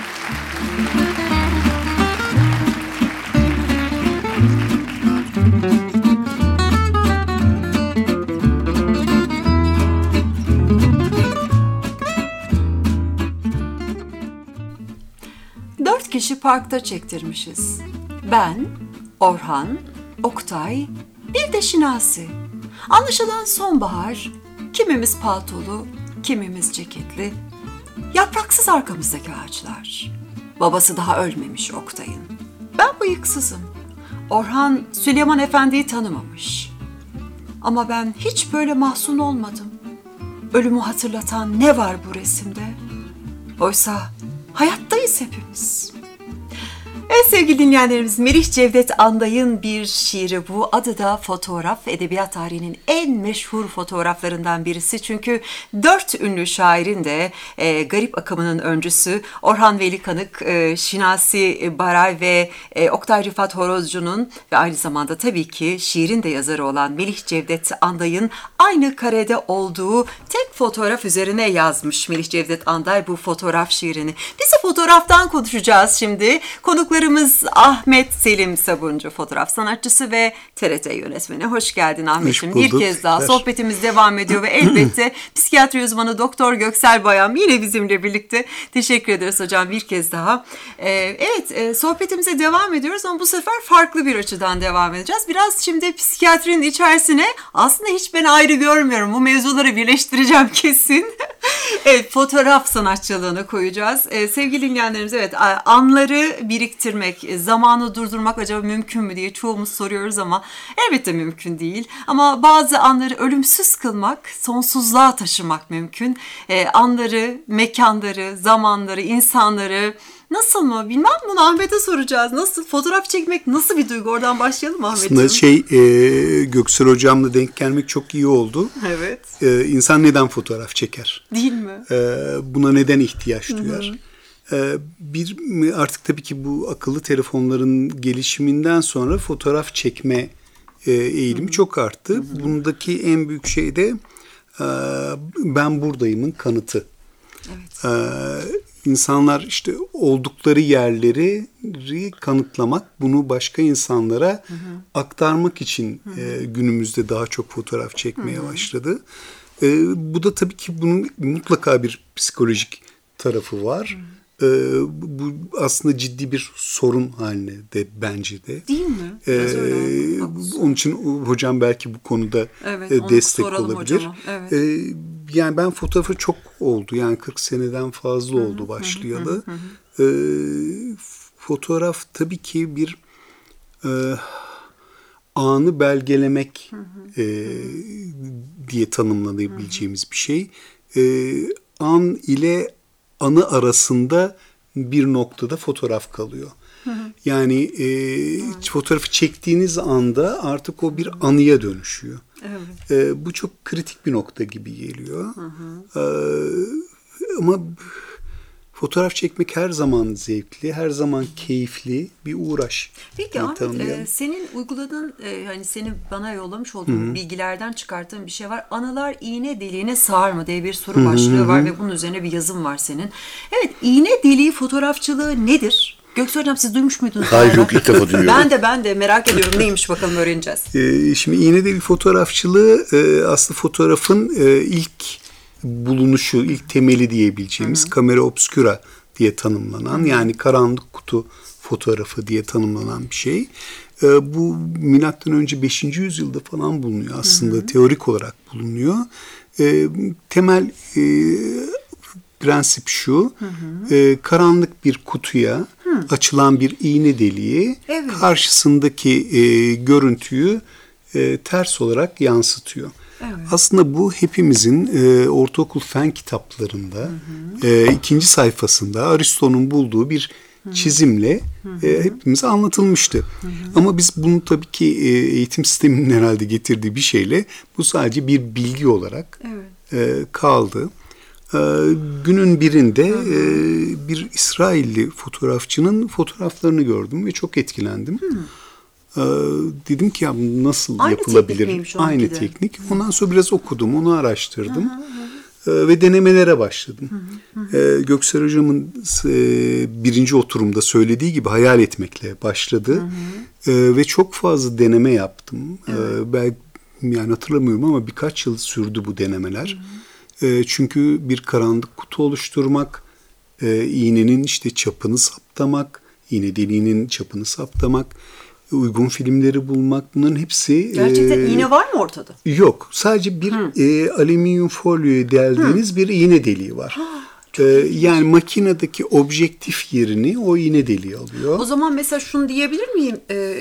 Dört kişi parkta çektirmişiz. Ben, Orhan, Oktay, bir de Şinasi. Anlaşılan sonbahar, kimimiz paltolu, kimimiz ceketli. Yapraksız arkamızdaki ağaçlar. Babası daha ölmemiş Oktay'ın. Ben bıyıksızım. Orhan Süleyman Efendi'yi tanımamış. Ama ben hiç böyle mahzun olmadım. Ölümü hatırlatan ne var bu resimde? Oysa hayattayız hepimiz. Evet sevgili dinleyenlerimiz, Melih Cevdet Anday'ın bir şiiri bu. Adı da Fotoğraf. Edebiyat tarihinin en meşhur fotoğraflarından birisi. Çünkü 4 ünlü şairin de garip akımının öncüsü Orhan Veli Kanık, Şinasi Baray ve Oktay Rifat Horozcu'nun ve aynı zamanda tabii ki şiirin de yazarı olan Melih Cevdet Anday'ın aynı karede olduğu tek fotoğraf üzerine yazmış Melih Cevdet Anday bu fotoğraf şiirini. Biz de fotoğraftan konuşacağız şimdi. Konuklarımız Ahmet Selim Sabuncu, fotoğraf sanatçısı ve TRT yönetmeni. Hoş geldin Ahmet'ciğim. Bir kez daha sohbetimiz devam ediyor ve elbette psikiyatri uzmanı Doktor Göksel Bayam yine bizimle birlikte. Teşekkür ederiz hocam bir kez daha. Evet, sohbetimize devam ediyoruz ama bu sefer farklı bir açıdan devam edeceğiz. Biraz şimdi psikiyatrinin içerisine aslında hiç ben ayrı görmüyorum. Bu mevzuları birleştireceğiz söyleyeceğim kesin. Evet, fotoğraf sanatçılığını koyacağız. Sevgili dinleyenlerimiz, evet, anları biriktirmek, zamanı durdurmak acaba mümkün mü diye çoğumuz soruyoruz ama elbette mümkün değil. Ama bazı anları ölümsüz kılmak, sonsuzluğa taşımak mümkün. Anları, mekanları, zamanları, insanları nasıl mı? Bilmem, bunu Ahmet'e soracağız. Nasıl? Fotoğraf çekmek nasıl bir duygu? Oradan başlayalım Ahmet'ciğim. Aslında Göksel Hocam'la denk gelmek çok iyi oldu. Evet. İnsan neden fotoğraf çeker? Değil mi? Buna neden ihtiyaç duyar? Artık tabii ki bu akıllı telefonların gelişiminden sonra fotoğraf çekme eğilimi çok arttı. Bundaki en büyük şey de ben buradayımın kanıtı. Evet. İnsanlar işte oldukları yerleri kanıtlamak, bunu başka insanlara aktarmak için günümüzde daha çok fotoğraf çekmeye başladı. Bu da tabii ki bunun mutlaka bir psikolojik tarafı var. Bu aslında ciddi bir sorun haline de bence de. Değil mi? Biraz öyle. Onun için hocam belki bu konuda destek olabilir. Evet. Yani ben fotoğrafı çok oldu. Yani 40 seneden fazla oldu başlayalı. Fotoğraf tabii ki bir anı belgelemek diye tanımlanabileceğimiz bir şey. An ile anı arasında bir noktada fotoğraf kalıyor. Yani fotoğrafı çektiğiniz anda artık o bir anıya dönüşüyor. Evet. Bu çok kritik bir nokta gibi geliyor. Ama fotoğraf çekmek her zaman zevkli, her zaman keyifli bir uğraş. Peki Ahmet, senin uyguladığın, hani senin bana yollamış olduğun bilgilerden çıkarttığın bir şey var. Anılar iğne deliğine sığar mı diye bir soru başlığı var ve bunun üzerine bir yazım var senin. Evet, iğne deliği fotoğrafçılığı nedir? Göksel Hocam, siz duymuş muydunuz? Hayır, yok, ilk defa duyuyorum. Ben de merak ediyorum, neymiş bakalım, öğreneceğiz. Şimdi iğne deliği fotoğrafçılığı aslında fotoğrafın ilk bulunuşu, ilk temeli diyebileceğimiz kamera obscura diye tanımlanan, yani karanlık kutu fotoğrafı diye tanımlanan bir şey. Bu milattan önce 5. yüzyılda falan bulunuyor aslında, teorik olarak bulunuyor. Temel prensip şu, karanlık bir kutuya açılan bir iğne deliği karşısındaki görüntüyü ters olarak yansıtıyor. Evet. Aslında bu hepimizin ortaokul fen kitaplarında 2. sayfasında Aristo'nun bulduğu bir çizimle hepimize anlatılmıştı. Ama biz bunu tabii ki eğitim sisteminin herhalde getirdiği bir şeyle bu sadece bir bilgi olarak kaldı. Günün birinde bir İsrailli fotoğrafçının fotoğraflarını gördüm ve çok etkilendim. Dedim ki ya nasıl yapılabilir? Aynı teknik. Ondan sonra biraz okudum, onu araştırdım. Ve denemelere başladım. Göksel Hocam'ın birinci oturumda söylediği gibi hayal etmekle başladı. Ve çok fazla deneme yaptım. Ben yani hatırlamıyorum ama birkaç yıl sürdü bu denemeler. Çünkü bir karanlık kutu oluşturmak, iğnenin işte çapını saptamak, iğne deliğinin çapını saptamak, uygun filmleri bulmak, bunların hepsi... Gerçekten iğne var mı ortada? Yok. Sadece bir alüminyum folyoya deldiğiniz bir iğne deliği var. Yani makinedeki objektif yerini o iğne deliği alıyor. O zaman mesela şunu diyebilir miyim?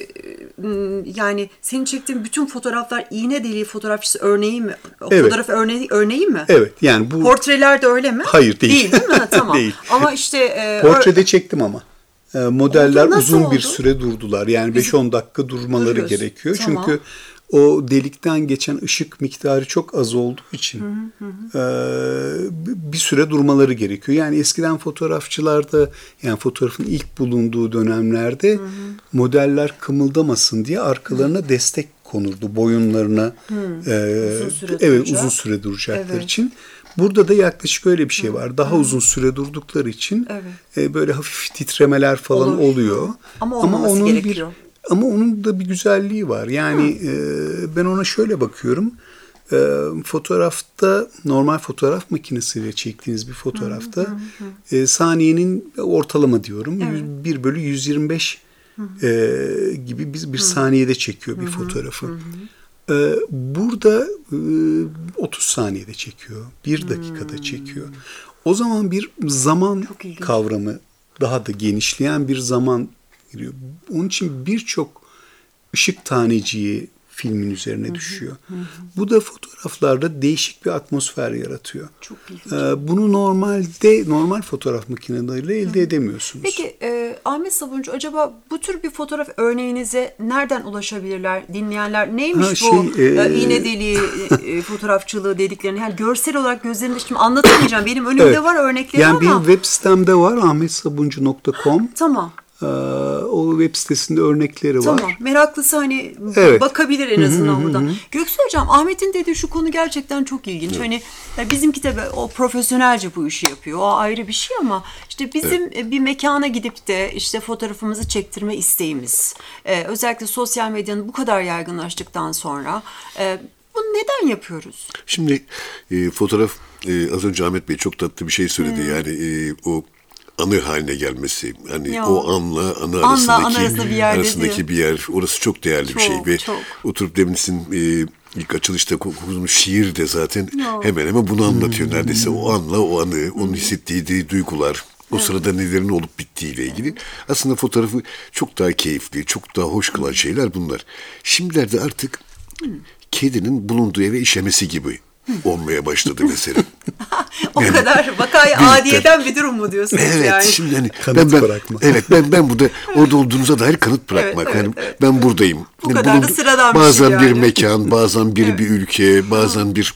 Yani senin çektiğin bütün fotoğraflar iğne deliği fotoğrafçısı örneği mi? Fotoğraf örneği mi? Evet. Yani bu... Portreler de öyle mi? Hayır, değil. Değil mi? Tamam. Değil. Ama işte... Portrede çektim ama. Modeller uzun bir süre durdular. Yani 5-10 dakika durmaları gerekiyor. Tamam. Çünkü o delikten geçen ışık miktarı çok az olduğu için bir süre durmaları gerekiyor. Yani eskiden fotoğrafçılarda, yani fotoğrafın ilk bulunduğu dönemlerde modeller kımıldamasın diye arkalarına destek konurdu. Boyunlarına uzun süre duracakları için. Burada da yaklaşık öyle bir şey var. Daha uzun süre durdukları için böyle hafif titremeler falan oluyor. Ama olmaması gerekiyor. Ama onun da bir güzelliği var. Yani ben ona şöyle bakıyorum. Fotoğrafta, normal fotoğraf makinesiyle çektiğiniz bir fotoğrafta saniyenin ortalama diyorum 1/125 gibi bir saniyede çekiyor bir fotoğrafı. Burada 30 saniyede çekiyor. 1 dakikada çekiyor. O zaman bir zaman kavramı daha da genişleyen bir zaman giriyor. Onun için birçok ışık taneciği filmin üzerine düşüyor. Bu da fotoğraflarda değişik bir atmosfer yaratıyor. Çok ilginç. Bunu normal fotoğraf makineleriyle elde edemiyorsunuz. Peki Ahmet Sabuncu, acaba bu tür bir fotoğraf örneğinize nereden ulaşabilirler dinleyenler? Neymiş bu iğne deliği fotoğrafçılığı dediklerini? Yani görsel olarak gözlerimde şimdi anlatamayacağım. Benim önümde var örnekleri yani ama. benim web sitemde var ahmetsabuncu.com. Tamam. O web sitesinde örnekleri var. Tamam. Meraklısı hani Evet. bakabilir en azından buradan. Göksu Hocam, Ahmet'in dediği şu konu gerçekten çok ilginç. Evet. Hani ya bizimki tabii o profesyonelce bu işi yapıyor. O ayrı bir şey ama işte bizim bir mekana gidip de işte fotoğrafımızı çektirme isteğimiz. Özellikle sosyal medyanın bu kadar yaygınlaştıktan sonra bunu neden yapıyoruz? Şimdi fotoğraf az önce Ahmet Bey çok tatlı bir şey söyledi. Yani o anı haline gelmesi. Hani Ya. o anla anı arasındaki bir yer. Orası çok değerli bir şey. Ve oturup deminsin ilk açılışta okuduğumuz şiir de zaten hemen hemen bunu anlatıyor. Neredeyse o anla o anı, onun hissettiği duygular, o sırada nelerin olup bittiğiyle ilgili. Aslında fotoğrafı çok daha keyifli, çok daha hoş kılan şeyler bunlar. Şimdilerde artık kedinin bulunduğu eve işemesi gibi olmaya başladı mesela. O yani, kadar vakayı adiyeden bir durum mu diyorsunuz evet, yani? Şimdi hani kanıt bırakmak. Evet, ben burada orada olduğunuza dair kanıt bırakmak. Evet, evet. Ben buradayım. Bu yani kadar da sıradan bir bazen şey yani. Bir mekan, bazen bir ülke, bazen bir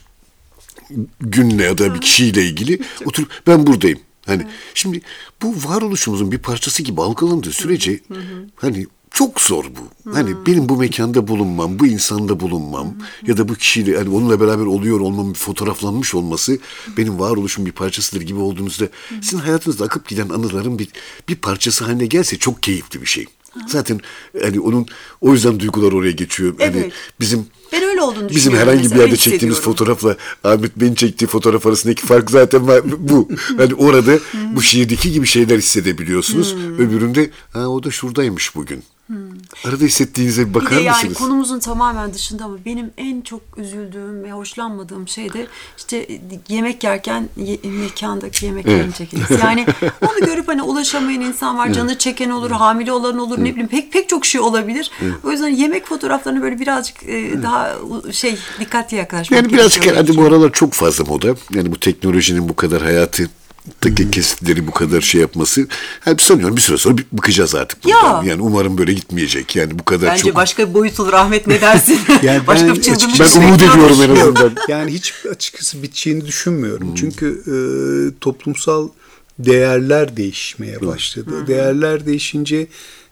günle ya da bir kişiyle ilgili oturup ben buradayım. Hani şimdi bu varoluşumuzun bir parçası gibi algılandığı sürece hani çok zor bu. Hani benim bu mekanda bulunmam, bu insanda bulunmam ya da bu kişiyle hani onunla beraber oluyor olmam, fotoğraflanmış olması benim varoluşum bir parçasıdır gibi olduğunuzda sizin hayatınızda akıp giden anıların bir parçası haline gelse çok keyifli bir şey. Zaten hani o yüzden duygular oraya geçiyor. Evet. Hani ben öyle olduğunu düşünüyorum. Bizim herhangi bir yerde çektiğimiz fotoğrafla Ahmet Bey'in çektiği fotoğraf arasındaki fark zaten bu. Hani orada bu şiirdeki gibi şeyler hissedebiliyorsunuz. Öbüründe o da şuradaymış bugün. Arada hissettiğinize bir bakar mısınız? Yani konumuzun tamamen dışında ama benim en çok üzüldüğüm ve hoşlanmadığım şey de işte yemek yerken mekandaki yemeklerin çekilmesi. Yani onu görüp hani ulaşamayan insan var, canı çeken olur, hamile olan olur, ne bileyim pek çok şey olabilir. O yüzden yemek fotoğraflarını böyle birazcık daha dikkatli yaklaşmak yani birazcık herhalde bu aralar çok fazla moda. Yani bu teknolojinin bu kadar hayatı kesitleri bu kadar şey yapması. Yani sanıyorum bir süre sonra bıkacağız artık bundan. Yani umarım böyle gitmeyecek. Yani bu kadar bence çok. Başka bir boyut olur Ahmet, ne dersin? Yani başka bir çılgınlık. Ben umut ediyorum en azından. Yani hiç açıkçası biteceğini düşünmüyorum. Çünkü toplumsal değerler değişmeye başladı. Değerler değişince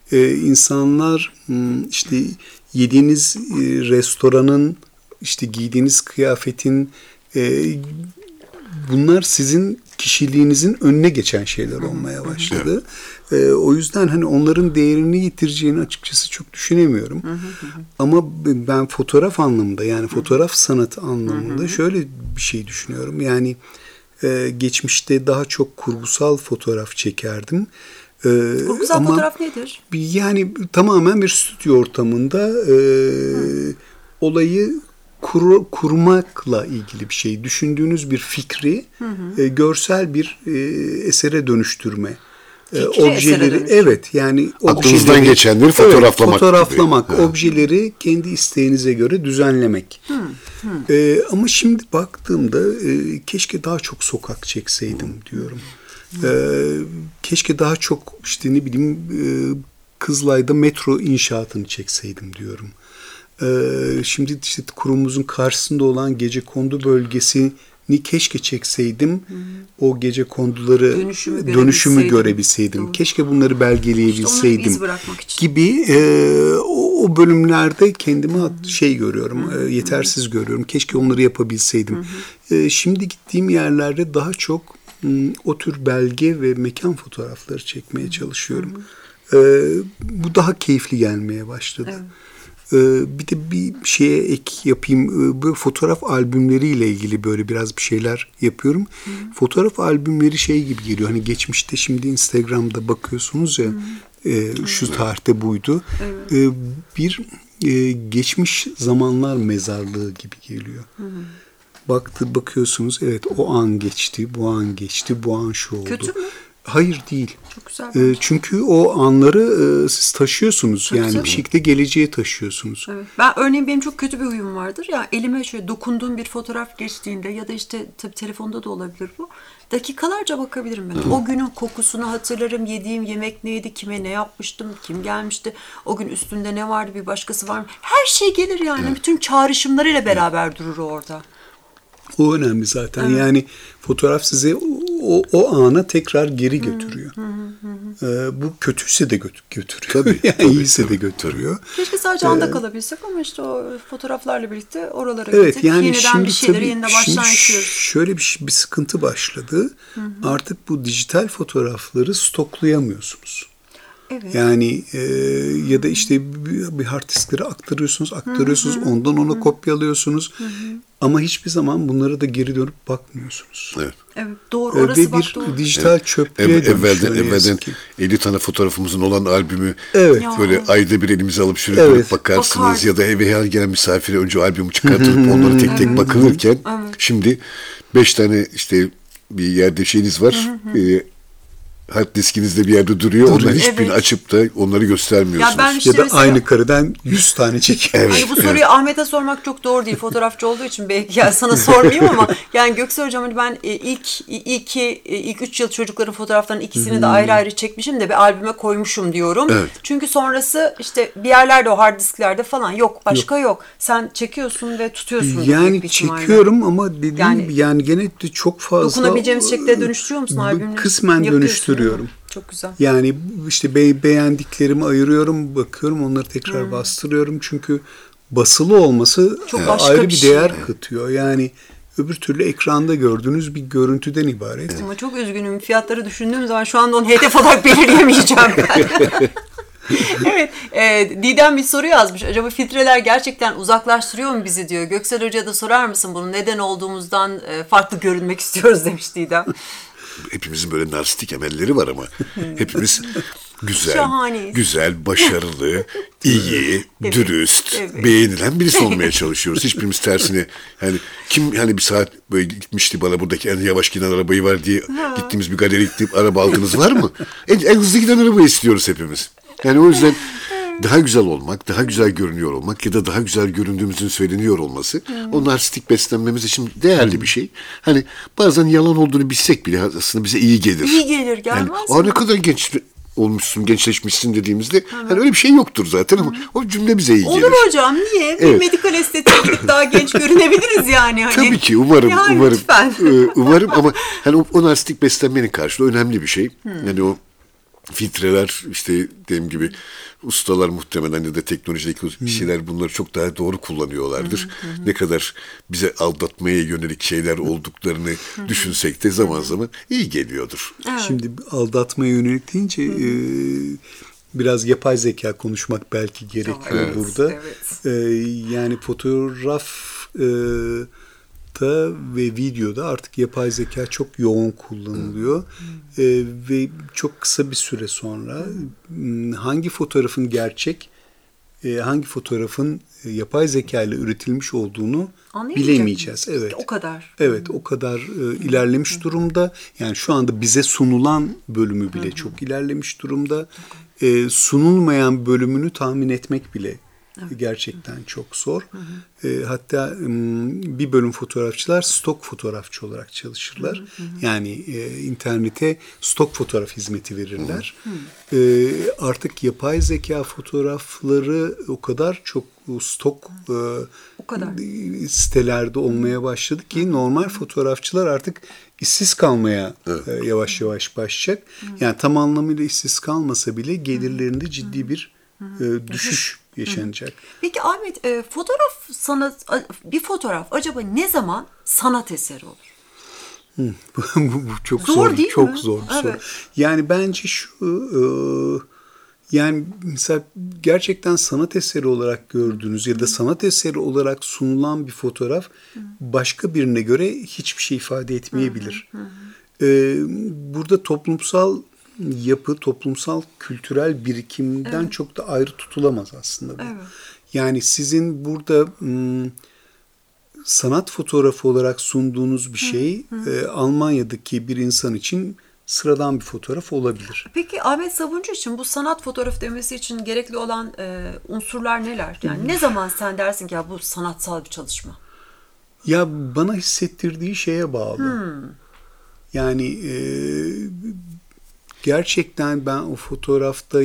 insanlar işte yediğiniz restoranın, işte giydiğiniz kıyafetin bunlar sizin kişiliğinizin önüne geçen şeyler olmaya başladı. O yüzden hani onların değerini yitireceğini açıkçası çok düşünemiyorum. Ama ben fotoğraf anlamında, yani fotoğraf sanatı anlamında şöyle bir şey düşünüyorum. Yani geçmişte daha çok kurgusal fotoğraf çekerdim. Kurgusal fotoğraf nedir? Yani tamamen bir stüdyo ortamında olayı kurmakla ilgili bir şey. Düşündüğünüz bir fikri görsel bir esere dönüştürme. Objeleri, evet, yani aklınızdan geçenleri fotoğraflamak gibi. Objeleri kendi isteğinize göre düzenlemek. Ama şimdi baktığımda keşke daha çok sokak çekseydim diyorum. Keşke daha çok işte ne bileyim Kızılay'da metro inşaatını çekseydim diyorum. Şimdi işte kurumumuzun karşısında olan gecekondu bölgesini keşke çekseydim. O gecekonduları dönüşümü görebilseydim. Doğru. Keşke bunları belgeleyebilseydim. İşte gibi o bölümlerde kendimi görüyorum. Yetersiz görüyorum. Keşke onları yapabilseydim. Şimdi gittiğim yerlerde daha çok o tür belge ve mekan fotoğrafları çekmeye çalışıyorum. Bu daha keyifli gelmeye başladı. Evet. Bir de bir şeye ek yapayım. Böyle fotoğraf albümleriyle ilgili böyle biraz bir şeyler yapıyorum. Fotoğraf albümleri şey gibi geliyor. Hani geçmişte, şimdi Instagram'da bakıyorsunuz ya, şu tarihte buydu. Evet. Bir geçmiş zamanlar mezarlığı gibi geliyor. Bakıyorsunuz, evet, o an geçti, bu an geçti, bu an şu oldu. Kötü mü? Hayır, değil. Çok güzel. Çünkü o anları siz taşıyorsunuz. Çok yani güzel. bir şekilde geleceğe taşıyorsunuz. Evet. Ben örneğin benim çok kötü bir huyum vardır. Ya elime şöyle dokunduğum bir fotoğraf geçtiğinde ya da işte tabii telefonda da olabilir bu. Dakikalarca bakabilirim ben. O günün kokusunu hatırlarım. Yediğim yemek neydi, kime ne yapmıştım, kim gelmişti, o gün üstünde ne vardı, bir başkası var mı? Her şey gelir yani. Bütün çağrışımlarıyla beraber durur orada. O önemli zaten. Yani fotoğraf size o ana tekrar geri götürüyor. Bu kötüyse de götürüyor. Tabii, yani tabii, iyiyse de tabii. götürüyor. Keşke sadece anda kalabilsek ama işte o fotoğraflarla birlikte oralara Evet, gittik. yani Yeniden şimdi bir şeyleri tabii yeniden baştan yaşıyoruz. şöyle bir sıkıntı başladı. Artık bu dijital fotoğrafları stoklayamıyorsunuz. Evet. Yani ya da işte bir hard disklere aktarıyorsunuz, ondan ona kopyalıyorsunuz. Ama hiçbir zaman bunlara da geri dönüp bakmıyorsunuz. Evet. Evet, doğru. Orası Ve bak bir doğru. dijital çöplüğe dönüşüyor. Evvelden 50 tane fotoğrafımızın olan albümü Evet. böyle ayda bir elimize alıp şöyle Evet. dönüp bakarsınız Bakar. ya da eve her gelen misafire önce albümü çıkartılıp onlara tek tek bakılırken şimdi 5 tane işte bir yerde şeyiniz var. Hard diskinizde bir yerde duruyor. Onların hiçbirini Evet. açıp da onları göstermiyorsunuz. Ya ben işte Ya da mesela- aynı kareden 100 tane çekiyor. Hani bu soruyu Ahmet'e sormak çok doğru değil. Fotoğrafçı olduğu için belki yani sana sormayayım ama yani Göksel Hocam hani ben ilk 3 yıl çocukların fotoğraflarının ikisini de ayrı ayrı çekmişim de bir albüme koymuşum diyorum. Evet. Çünkü sonrası işte bir yerlerde o hard disklerde falan yok. Başka yok. Sen çekiyorsun ve tutuyorsun. büyük Yani bir ihtimalle. çekiyorum ama dediğim Yani- gibi yani gene de çok fazla Dokunabileceğimiz şekilde dönüştürüyor musun albümleri? Kısmen Yapıyorsun, dönüştürüyorum. değil mi? Çok güzel. Yani işte beğendiklerimi ayırıyorum, bakıyorum, onları tekrar bastırıyorum. Çünkü basılı olması Çok başka ayrı bir bir şey. değer katıyor. Yani öbür türlü ekranda gördüğünüz bir görüntüden ibaret. Ama çok üzgünüm. Fiyatları düşündüğüm zaman şu anda onu hedef olarak belirleyemeyeceğim ben. Evet, Didem bir soru yazmış. Acaba filtreler gerçekten uzaklaştırıyor mu bizi diyor. Göksel Hoca'ya da sorar mısın bunu? Neden olduğumuzdan farklı görünmek istiyoruz demiş Didem. Hepimizin böyle narsistik emelleri var ama hepimiz güzel, Şahaneyiz. güzel, başarılı, iyi, dürüst, evet. beğenilen birisi olmaya çalışıyoruz. Hiçbirimiz tersine yani kim hani bir saat böyle gitmişti bana buradaki en yavaş giden arabayı var diye gittiğimiz bir galeri gidip araba aldınız var mı? En hızlı giden arabayı istiyoruz hepimiz. Yani o yüzden daha güzel olmak, daha güzel görünüyor olmak ya da daha güzel göründüğümüzün söyleniyor olması o narsistik beslenmemiz için değerli bir şey. Hani bazen yalan olduğunu bilsek bile aslında bize iyi gelir. İyi gelir, gelmez Yani, mi? ne kadar genç olmuşsun, gençleşmişsin dediğimizde hani öyle bir şey yoktur zaten ama o cümle bize iyi gelir. Olur hocam, niye? Bir Evet. medikal estetik gidip daha genç görünebiliriz yani. Hani. Tabii ki umarım. Lütfen. Umarım ama hani o narsistik beslenmenin karşılığı önemli bir şey. Yani o filtreler işte dediğim gibi ustalar muhtemelen ya da teknolojideki şeyler bunları çok daha doğru kullanıyorlardır. Ne kadar bize aldatmaya yönelik şeyler olduklarını düşünsek de zaman zaman iyi geliyordur. Şimdi aldatmaya yönelik deyince biraz yapay zeka konuşmak belki gerekiyor Evet, burada. evet. Yani fotoğraf da ve videoda artık yapay zeka çok yoğun kullanılıyor. Ve çok kısa bir süre sonra hangi fotoğrafın gerçek, hangi fotoğrafın yapay zeka ile üretilmiş olduğunu bilemeyeceğiz. Evet. O kadar. Evet, o kadar ilerlemiş durumda. Yani şu anda bize sunulan bölümü bile çok ilerlemiş durumda. Sunulmayan bölümünü tahmin etmek bile gerçekten çok zor. Hatta bir bölüm fotoğrafçılar stok fotoğrafçı olarak çalışırlar. Yani internete stok fotoğraf hizmeti verirler. Artık yapay zeka fotoğrafları o kadar çok stok O kadar. sitelerde olmaya başladı ki normal fotoğrafçılar artık işsiz kalmaya yavaş yavaş başlayacak. Yani tam anlamıyla işsiz kalmasa bile gelirlerinde ciddi bir düşüş yaşanacak. Peki Ahmet, bir fotoğraf acaba ne zaman sanat eseri olur? Bu çok Zor zor, değil çok mi? zor bir soru. Evet. Yani bence yani mesela gerçekten sanat eseri olarak gördüğünüz ya da sanat eseri olarak sunulan bir fotoğraf başka birine göre hiçbir şey ifade etmeyebilir. Burada toplumsal yapı, toplumsal kültürel birikimden çok da ayrı tutulamaz aslında bu. Evet. Yani sizin burada sanat fotoğrafı olarak sunduğunuz bir şey Almanya'daki bir insan için sıradan bir fotoğraf olabilir. Peki Ahmet Sabuncu için bu sanat fotoğrafı demesi için gerekli olan unsurlar neler? Yani ne zaman sen dersin ki ya bu sanatsal bir çalışma? Ya bana hissettirdiği şeye bağlı. Yani gerçekten ben o fotoğrafta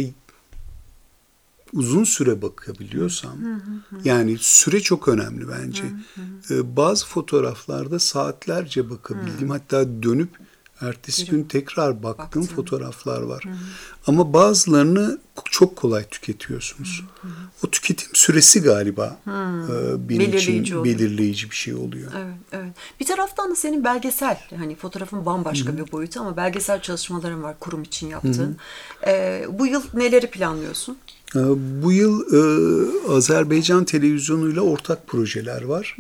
uzun süre bakabiliyorsam, yani süre çok önemli bence. Bazı fotoğraflarda saatlerce bakabildiğim, hatta dönüp ertesi gün tekrar baktığım fotoğraflar var. Ama bazılarını çok kolay tüketiyorsunuz. O tüketim süresi galiba benim için belirleyici bir şey oluyor. Evet, evet. Bir taraftan da senin belgesel, hani fotoğrafın bambaşka bir boyutu ama belgesel çalışmaların var kurum için yaptığın. Bu yıl neleri planlıyorsun? Bu yıl Azerbaycan televizyonuyla ortak projeler var.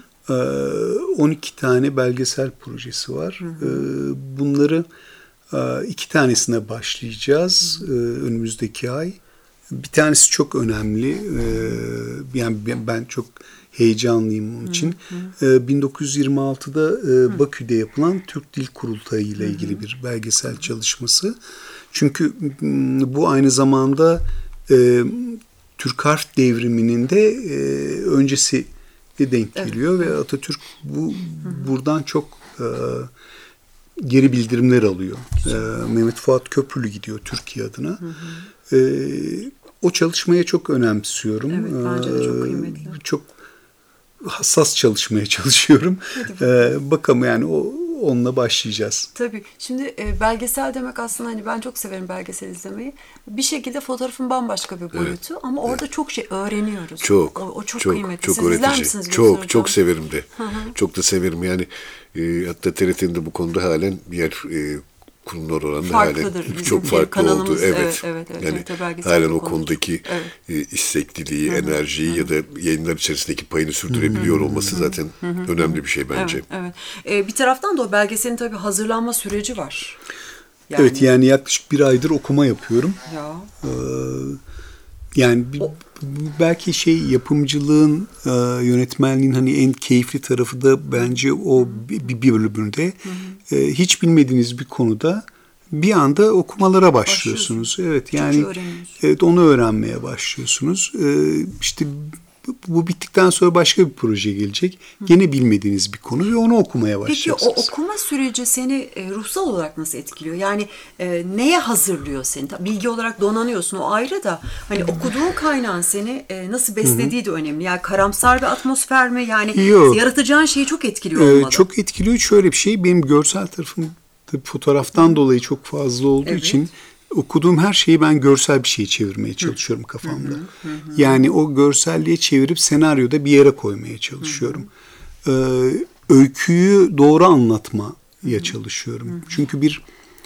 12 tane belgesel projesi var. Bunları 2 tanesine başlayacağız önümüzdeki ay. Bir tanesi çok önemli. Yani ben çok heyecanlıyım onun için. 1926'da Bakü'de yapılan Türk Dil Kurultayı ile ilgili bir belgesel çalışması. Çünkü bu aynı zamanda Türk Harf Devrimi'nin de öncesi de denk geliyor ve Atatürk buradan çok geri bildirimler alıyor. Mehmet Fuat Köprülü gidiyor Türkiye adına. O çalışmaya çok önemsiyorum. Evet, bence de çok kıymetli. Çok hassas çalışmaya çalışıyorum. Bakalım yani onunla başlayacağız. Tabii. Şimdi belgesel demek aslında hani ben çok severim belgesel izlemeyi. Bir şekilde fotoğrafın bambaşka bir boyutu ama orada çok şey öğreniyoruz. O çok kıymetli. Siz izler misiniz? Çok severim de. Çok da severim yani. Hatta TRT'nin bu konuda halen diğer kurumlar oranında halen çok farklı oldu. Evet. Yani halen o konudaki istekliliği, enerjiyi ya da yayınlar içerisindeki payını sürdürebiliyor olması zaten önemli bir şey bence. Evet. Bir taraftan da o belgeselin tabii hazırlanma süreci var. Evet, yani yaklaşık 1 aydır okuma yapıyorum. Ya. Yani belki yapımcılığın, yönetmenliğin hani en keyifli tarafı da bence o bir bölümünde hiç bilmediğiniz bir konuda bir anda okumalara başlıyorsunuz. Evet, yani onu öğrenmeye başlıyorsunuz. İşte bu bittikten sonra başka bir proje gelecek. Gene bilmediğiniz bir konu ve onu okumaya başlayacaksınız. Peki o okuma süreci seni ruhsal olarak nasıl etkiliyor? Yani neye hazırlıyor seni? Bilgi olarak donanıyorsun, o ayrı da. Hani okuduğun kaynağın seni nasıl beslediği de önemli. Yani karamsar bir atmosfer mi? Yani yaratacağın şeyi çok etkiliyor olmalı. Çok etkiliyor. Şöyle bir şey, benim görsel tarafım fotoğraftan dolayı çok fazla olduğu için okuduğum her şeyi ben görsel bir şeye çevirmeye çalışıyorum kafamda. Yani o görselliğe çevirip senaryoda bir yere koymaya çalışıyorum. Öyküyü doğru anlatmaya çalışıyorum. Çünkü bir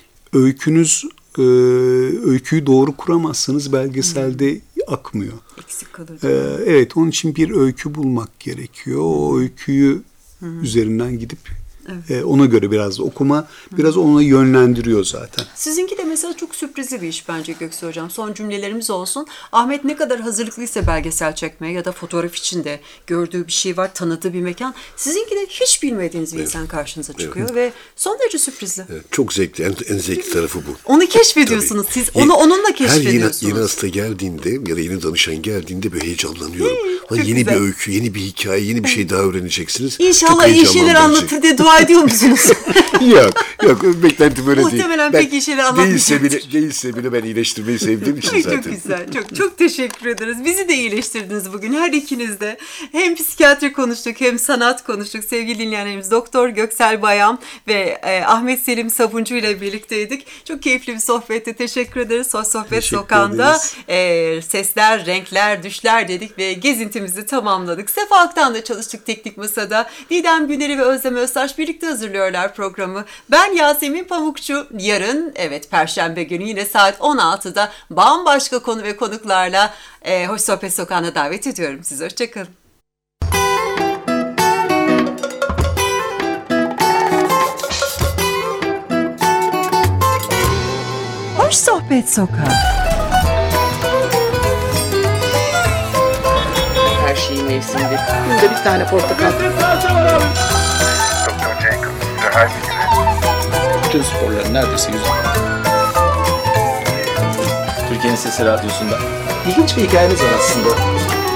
öyküyü doğru kuramazsanız belgeselde akmıyor. Eksik kalır. Evet, onun için bir öykü bulmak gerekiyor. O öyküyü üzerinden gidip ona göre biraz okuma, biraz ona yönlendiriyor zaten. Sizinki de mesela çok sürprizli bir iş bence Göksu Hocam. Son cümlelerimiz olsun. Ahmet ne kadar hazırlıklıysa belgesel çekmeye ya da fotoğraf için de gördüğü bir şey var, tanıdığı bir mekan. Sizinki de hiç bilmediğiniz bir insan karşınıza çıkıyor ve son derece sürprizli. Evet, çok zevkli, en zevkli tarafı bu. Onu keşfediyorsunuz siz, onu onunla keşfediyorsunuz. Her yeni hasta geldiğinde ya da yeni danışan geldiğinde böyle heyecanlanıyorum. Yeni bir öykü, yeni bir hikaye, yeni bir şey daha öğreneceksiniz. İnşallah iyi şeyler anlatır diye dua ediyor musunuz? Yok, beklentim öyle değil. Muhtemelen pek iyi şeyler anlatmayacaktır. Değilse bile ben iyileştirmeyi sevdiğim için zaten. Çok güzel, çok teşekkür ederiz. Bizi de iyileştirdiniz bugün her ikiniz de. Hem psikiyatri konuştuk hem sanat konuştuk. Sevgili dinleyenlerimiz Doktor Göksel Bayam ve Ahmet Selim Sabuncu ile birlikteydik. Çok keyifli bir sohbette, teşekkür ederiz. Sohbet Sokağı'nda sesler, renkler, düşler dedik ve gezintimizi tamamladık. Sefa Aktan'da çalıştık teknik masada. Didem Güneri ve Özlem Öztaş birlikte hazırlıyorlar programı. Ben Yasemin Pamukçu. Yarın, Perşembe günü yine saat 16'da bambaşka konu ve konuklarla Hoş Sohbet Sokağı'na davet ediyorum sizi. Hoşçakalın. Hoş Sohbet Sokağı. mevsiminde günde bir tane portakal. Dr. Jacob, her gibi. Bütün sporların neredeyse yüzde. Türkiye'nin Sesi Radyosu'nda. İlginç bir hikayeniz var aslında.